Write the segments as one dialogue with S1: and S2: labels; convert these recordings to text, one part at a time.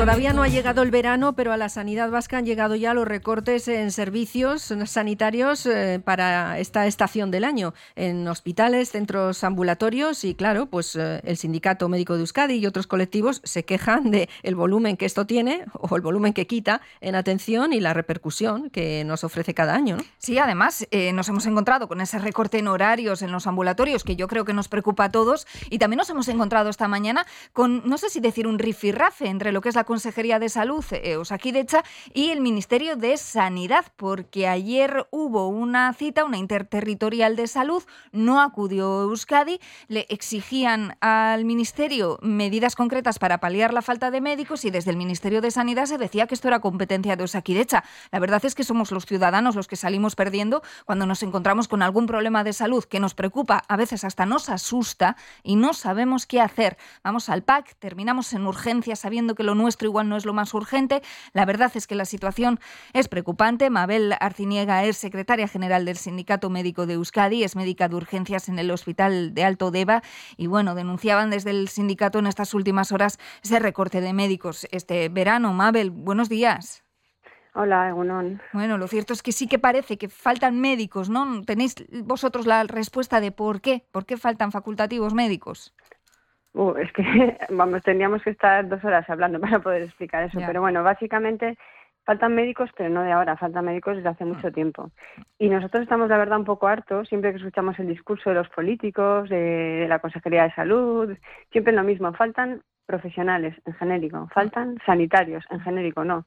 S1: todavía no ha llegado el verano, pero a la sanidad vasca han llegado ya los recortes en servicios sanitarios para esta estación del año, en hospitales, centros ambulatorios y claro, pues el Sindicato Médico de Euskadi y otros colectivos se quejan del volumen que esto tiene o el volumen que quita en atención y la repercusión que nos ofrece cada año, ¿no?
S2: Sí, además nos hemos encontrado con ese recorte en horarios en los ambulatorios que yo creo que nos preocupa a todos y también nos hemos encontrado esta mañana con, no sé si decir un rifirrafe entre lo que es la Consejería de Salud, Osakidetza, y el Ministerio de Sanidad, porque ayer hubo una cita, una interterritorial de salud, no acudió Euskadi, le exigían al Ministerio medidas concretas para paliar la falta de médicos y desde el Ministerio de Sanidad se decía que esto era competencia de Osakidetza. La verdad es que somos los ciudadanos los que salimos perdiendo cuando nos encontramos con algún problema de salud que nos preocupa, a veces hasta nos asusta y no sabemos qué hacer. Vamos al PAC, terminamos en urgencias sabiendo que lo nuestro igual no es lo más urgente. La verdad es que la situación es preocupante. Mabel Arciniega es secretaria general del Sindicato Médico de Euskadi, es médica de urgencias en el Hospital de Alto Deba y bueno, denunciaban desde el sindicato en estas últimas horas ese recorte de médicos este verano. Mabel, buenos días.
S3: Hola, Egunon.
S2: Bueno, lo cierto es que sí que parece que faltan médicos, ¿no? ¿Tenéis vosotros la respuesta de por qué? ¿Por qué faltan facultativos médicos?
S3: Es que, vamos, tendríamos que estar 2 horas hablando para poder explicar eso. Ya. Pero bueno, básicamente faltan médicos, pero no de ahora, faltan médicos desde hace mucho tiempo. Y nosotros estamos, la verdad, un poco hartos, siempre que escuchamos el discurso de los políticos, de la Consejería de Salud, siempre lo mismo, faltan profesionales en genérico, faltan sanitarios en genérico no,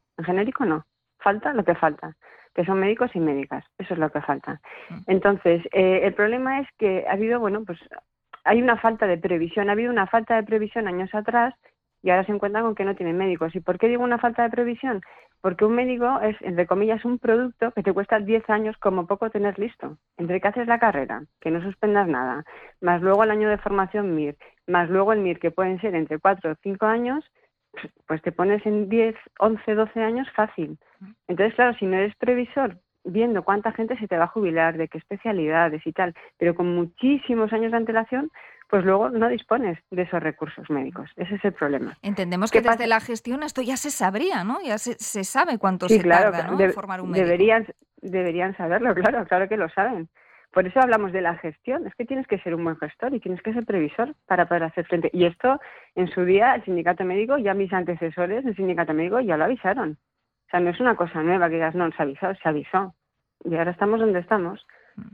S3: falta lo que falta, que son médicos y médicas, eso es lo que falta. Entonces, el problema es que ha habido, hay una falta de previsión, ha habido una falta de previsión años atrás y ahora se encuentran con que no tienen médicos. ¿Y por qué digo una falta de previsión? Porque un médico es, entre comillas, un producto que te cuesta 10 años como poco tener listo. Entre que haces la carrera, que no suspendas nada, más luego el año de formación MIR, más luego el MIR, que pueden ser entre 4 o 5 años, pues te pones en 10, 11, 12 años fácil. Entonces, claro, si no eres previsor, viendo cuánta gente se te va a jubilar, de qué especialidades y tal, pero con muchísimos años de antelación, pues luego no dispones de esos recursos médicos. Ese es el problema.
S2: Entendemos que desde la gestión esto ya se sabría, ¿no? Ya se sabe cuánto se tarda, ¿no?, en formar un médico.
S3: Deberían saberlo, claro que lo saben. Por eso hablamos de la gestión. Es que tienes que ser un buen gestor y tienes que ser previsor para poder hacer frente. Y esto, en su día, el sindicato médico, ya mis antecesores del sindicato médico ya lo avisaron. O sea, no es una cosa nueva que digas, no, se avisó. Y ahora estamos donde estamos.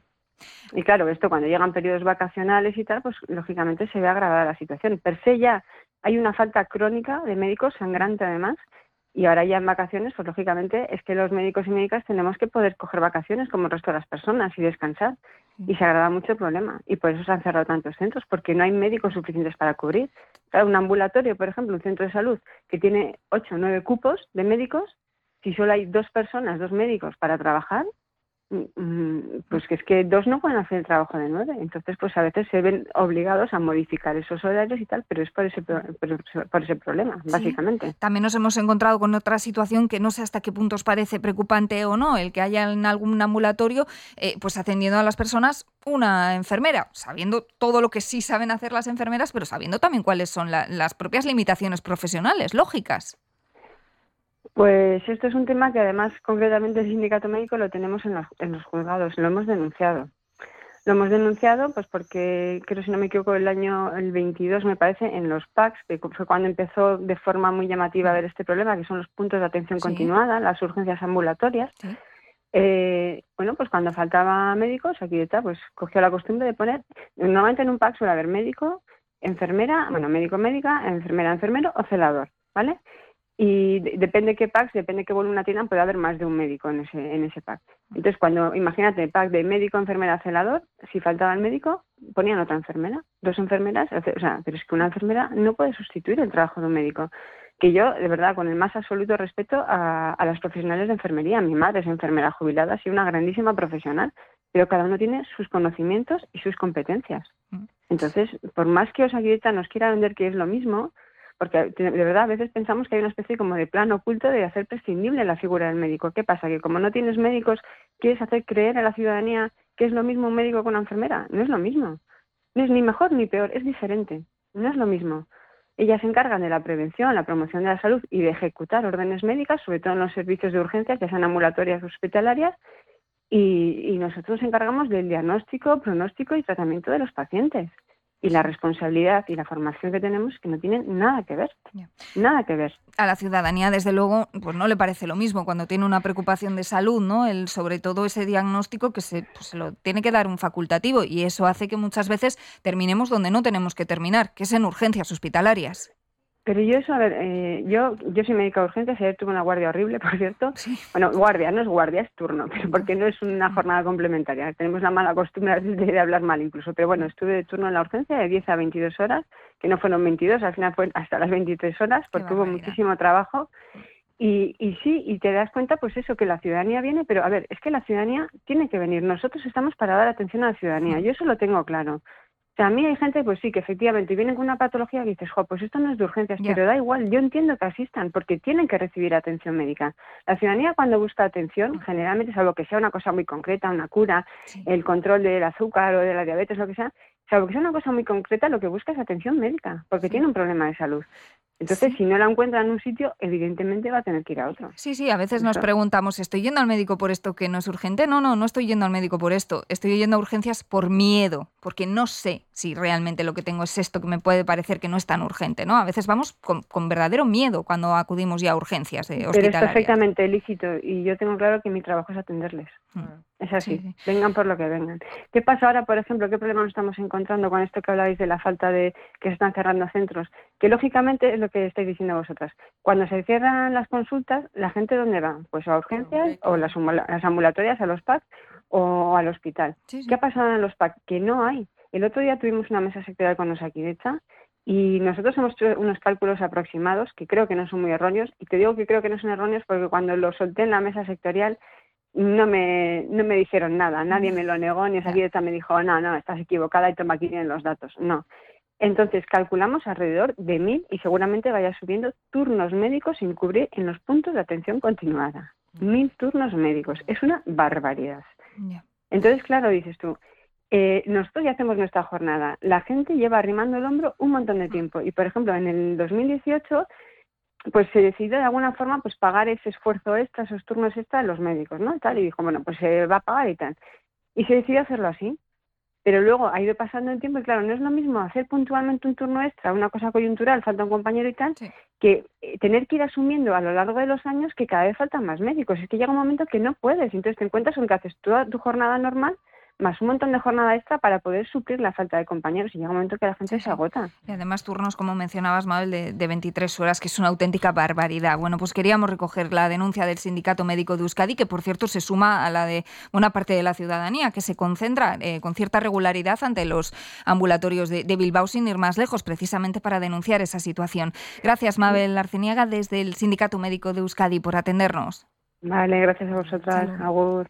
S3: Y claro, esto cuando llegan periodos vacacionales y tal, pues lógicamente se ve agravada la situación. Per se ya hay una falta crónica de médicos, sangrante además, y ahora ya en vacaciones, pues lógicamente es que los médicos y médicas tenemos que poder coger vacaciones como el resto de las personas y descansar. Y se agrava mucho el problema. Y por eso se han cerrado tantos centros, porque no hay médicos suficientes para cubrir. Claro, un ambulatorio, por ejemplo, un centro de salud que tiene 8 o 9 cupos de médicos, si solo hay 2 personas, 2 médicos para trabajar, pues que es que 2 no pueden hacer el trabajo de 9. Entonces, pues a veces se ven obligados a modificar esos horarios y tal, pero es por ese problema, básicamente.
S2: Sí. También nos hemos encontrado con otra situación que no sé hasta qué punto os parece preocupante o no, el que haya en algún ambulatorio, pues atendiendo a las personas una enfermera, sabiendo todo lo que sí saben hacer las enfermeras, pero sabiendo también cuáles son las propias limitaciones profesionales, lógicas.
S3: Pues esto es un tema que además concretamente el sindicato médico lo tenemos en los juzgados, lo hemos denunciado. Lo hemos denunciado pues porque, creo si no me equivoco, el 22 me parece, en los PACs, que fue cuando empezó de forma muy llamativa a ver este problema, que son los puntos de atención continuada, las urgencias ambulatorias. Sí. Pues cuando faltaba médicos, Osakidetza pues cogió la costumbre de poner, normalmente en un PAC suele haber médico, enfermera, médico-médica, enfermera-enfermero o celador, ¿vale? Y depende qué PACs, depende qué volumen atiendan, puede haber más de un médico en ese PAC. Entonces, imagínate, PAC de médico, enfermera, celador, si faltaba el médico, ponían otra enfermera, 2 enfermeras, pero es que una enfermera no puede sustituir el trabajo de un médico. Que yo, de verdad, con el más absoluto respeto a las profesionales de enfermería, mi madre es enfermera jubilada, ha sido una grandísima profesional, pero cada uno tiene sus conocimientos y sus competencias. Entonces, por más que Osakidetza nos quiera vender que es lo mismo, porque de verdad a veces pensamos que hay una especie como de plan oculto de hacer prescindible la figura del médico. ¿Qué pasa? Que como no tienes médicos, quieres hacer creer a la ciudadanía que es lo mismo un médico que una enfermera. No es lo mismo. No es ni mejor ni peor, es diferente. No es lo mismo. Ellas se encargan de la prevención, la promoción de la salud y de ejecutar órdenes médicas, sobre todo en los servicios de urgencias, ya sean ambulatorias o hospitalarias, y nosotros nos encargamos del diagnóstico, pronóstico y tratamiento de los pacientes. Y la responsabilidad y la formación que tenemos que no tienen nada que ver, nada que ver.
S2: A la ciudadanía, desde luego, pues no le parece lo mismo cuando tiene una preocupación de salud, ¿no? Sobre todo ese diagnóstico que se lo tiene que dar un facultativo, y eso hace que muchas veces terminemos donde no tenemos que terminar, que es en urgencias hospitalarias.
S3: Pero yo eso, a ver, yo soy médica de urgencias, ayer tuve una guardia horrible, por cierto.
S2: Sí.
S3: Bueno, guardia, no es guardia, es turno, pero porque no es una jornada complementaria. Tenemos la mala costumbre de hablar mal incluso. Pero bueno, estuve de turno en la urgencia de 10 a 22 horas, que no fueron 22, al final fue hasta las 23 horas, porque hubo muchísimo trabajo. Y sí, y te das cuenta, pues eso, que la ciudadanía viene, pero a ver, es que la ciudadanía tiene que venir. Nosotros estamos para dar atención a la ciudadanía, yo eso lo tengo claro. O sea, a mí hay gente, pues sí, que efectivamente vienen con una patología que dices, pues esto no es de urgencias, pero da igual, yo entiendo que asistan, porque tienen que recibir atención médica. La ciudadanía cuando busca atención, generalmente, salvo que sea una cosa muy concreta, una cura, el control del azúcar o de la diabetes, lo que sea, salvo que sea una cosa muy concreta, lo que busca es atención médica, porque tiene un problema de salud. Entonces, si no la encuentra en un sitio, evidentemente va a tener que ir a otro.
S2: Sí, a veces nos preguntamos, ¿estoy yendo al médico por esto que no es urgente? No estoy yendo al médico por esto. Estoy yendo a urgencias por miedo, porque no sé si realmente lo que tengo es esto que me puede parecer que no es tan urgente, ¿no? A veces vamos con verdadero miedo cuando acudimos ya a urgencias hospitalarias.
S3: Pero es perfectamente lícito, y yo tengo claro que mi trabajo es atenderles. Es así,
S2: sí.
S3: Vengan por lo que vengan. ¿Qué pasa ahora, por ejemplo? ¿Qué problema nos estamos encontrando con esto que hablabais de la falta de que se están cerrando centros? Que lógicamente es lo que estáis diciendo vosotras. Cuando se cierran las consultas, ¿la gente dónde va? Pues a urgencias o las ambulatorias, a los PAC o al hospital.
S2: Sí.
S3: ¿Qué ha pasado en los PAC? Que no hay. El otro día tuvimos una mesa sectorial con Osakidetza y nosotros hemos hecho unos cálculos aproximados que creo que no son muy erróneos, y te digo que creo que no son erróneos porque cuando los solté en la mesa sectorial no me dijeron nada, nadie me lo negó, ni Osakidetza me dijo, no, estás equivocada y toma, aquí tienen los datos. No. Entonces calculamos alrededor de 1.000 y seguramente vaya subiendo turnos médicos sin cubrir en los puntos de atención continuada. 1.000 turnos médicos, es una barbaridad. Entonces, claro, dices tú, nosotros ya hacemos nuestra jornada, la gente lleva arrimando el hombro un montón de tiempo y, por ejemplo, en el 2018 pues se decidió de alguna forma pues pagar ese esfuerzo extra, esos turnos extra a los médicos, ¿no? Tal, y dijo, bueno, pues se va a pagar y tal. Y se decidió hacerlo así. Pero luego ha ido pasando el tiempo y claro, no es lo mismo hacer puntualmente un turno extra, una cosa coyuntural, falta un compañero y tal, que tener que ir asumiendo a lo largo de los años que cada vez faltan más médicos. Es que llega un momento que no puedes, entonces te encuentras con que haces toda tu jornada normal más un montón de jornada extra para poder suplir la falta de compañeros, y llega un momento que la gente se agota.
S2: Y además turnos, como mencionabas, Mabel, de 23 horas, que es una auténtica barbaridad. Bueno, pues queríamos recoger la denuncia del Sindicato Médico de Euskadi, que por cierto se suma a la de buena parte de la ciudadanía, que se concentra con cierta regularidad ante los ambulatorios de Bilbao, sin ir más lejos, precisamente para denunciar esa situación. Gracias, Mabel Arciniaga, desde el Sindicato Médico de Euskadi, por atendernos.
S3: Vale, gracias a vosotras. Agur.